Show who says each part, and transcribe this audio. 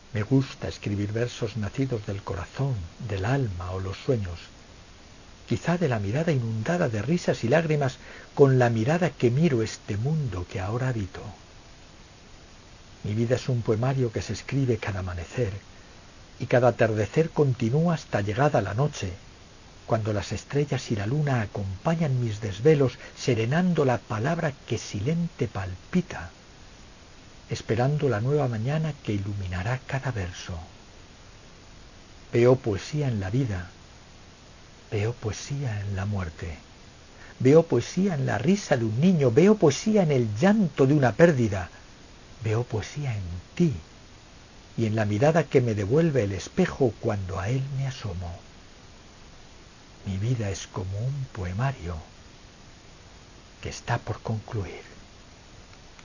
Speaker 1: Me gusta escribir versos nacidos del corazón, del alma o los sueños, quizá de la mirada inundada de risas y lágrimas con la mirada que miro este mundo que ahora habito. Mi vida es un poemario que se escribe cada amanecer, y cada atardecer continúa hasta llegada la noche, cuando las estrellas y la luna acompañan mis desvelos serenando la palabra que silente palpita, esperando la nueva mañana que iluminará cada verso. Veo poesía en la vida, veo poesía en la muerte, veo poesía en la risa de un niño, veo poesía en el llanto de una pérdida, veo poesía en ti y en la mirada que me devuelve el espejo cuando a él me asomo. Mi vida es como un poemario que está por concluir.